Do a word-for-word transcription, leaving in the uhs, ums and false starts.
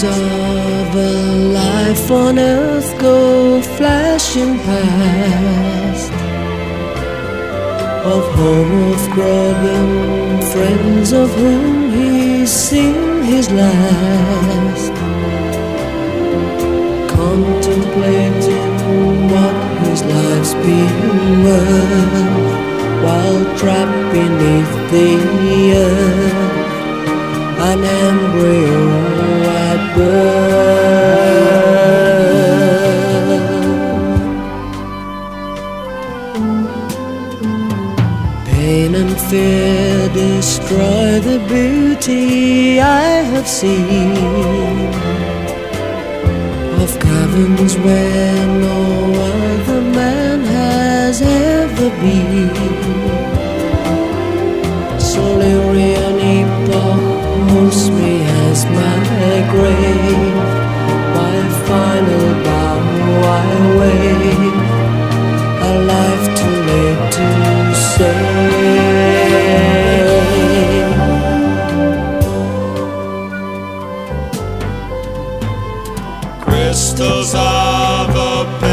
of a life on earth go flashing past, of home, of grub and friends of whom he's seen his last, contemplating what his life's been worth, while trapped beneath the earth, an embryo at birth. Pain and fear destroy the beauty I have seen of caverns where no other man has ever been. Solarian epoch holds me as my grave, my final bow I wave, a life too late to save. Crystals of a